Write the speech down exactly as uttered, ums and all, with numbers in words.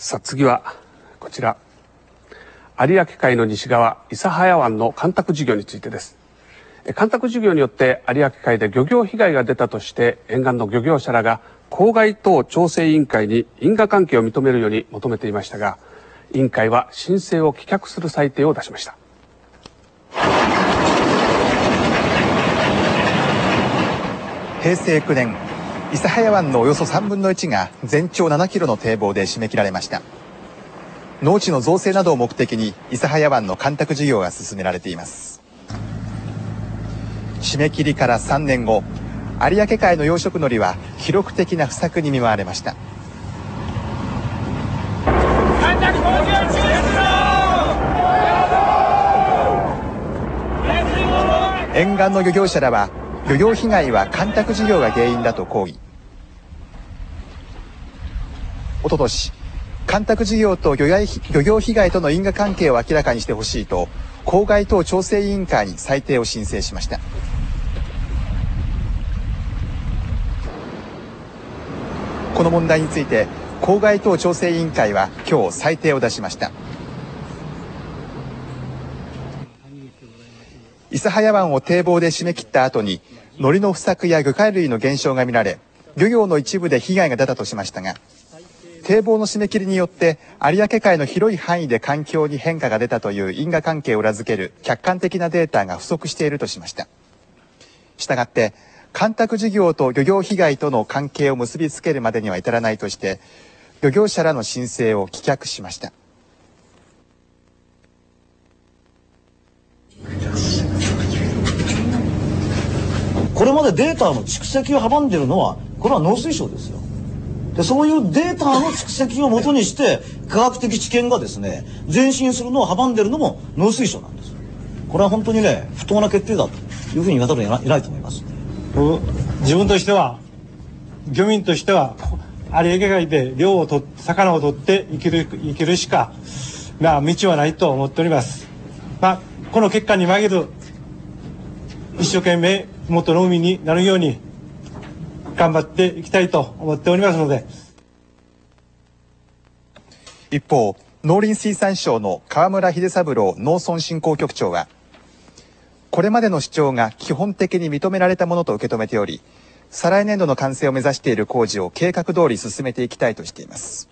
さあ次はこちら有明海の西側諫早湾の干拓事業についてです。干拓事業によって有明海で漁業被害が出たとして沿岸の漁業者らが公害等調整委員会に因果関係を認めるように求めていましたが、委員会は申請を棄却する裁定を出しました。 へいせいきゅうねん、諫早湾のおよそさんぶんのいちが全長ななキロの堤防で締め切られました。農地の造成などを目的に諫早湾の干拓事業が進められています。締め切りからさんねんご、有明海の養殖海苔は記録的な不作に見舞われました。沿岸の漁業者らは漁業被害は干拓事業が原因だと抗議。おととし、干拓事業と漁業被害との因果関係を明らかにしてほしいと公害等調整委員会に裁定を申請しました。この問題について公害等調整委員会は今日裁定を出しました。諫早湾を堤防で締め切った後に海苔の不作や魚介類の減少が見られ、漁業の一部で被害が出たとしましたが、堤防の締め切りによって有明海の広い範囲で環境に変化が出たという因果関係を裏付ける客観的なデータが不足しているとしました。したがって干拓事業と漁業被害との関係を結びつけるまでには至らないとして漁業者らの申請を棄却しました。 これまでデータの蓄積を阻んでいるのはこれは農水省ですよ。でそういうデータの蓄積をもとにして科学的知見がですね前進するのを阻んでいるのも農水省なんです。これは本当にね不当な決定だというふうに言わざるを得ないと思います。 自分としては漁民としては有明海で漁をと魚を取って生きる生きるしか、まあ、道はないと思っております。まあ、この結果に紛る一生懸命元の海になるように頑張っていきたいと思っておりますので。 一方、農林水産省の川村秀三郎農村振興局長は、これまでの主張が基本的に認められたものと受け止めており、再来年度の完成を目指している工事を計画通り進めていきたいとしています。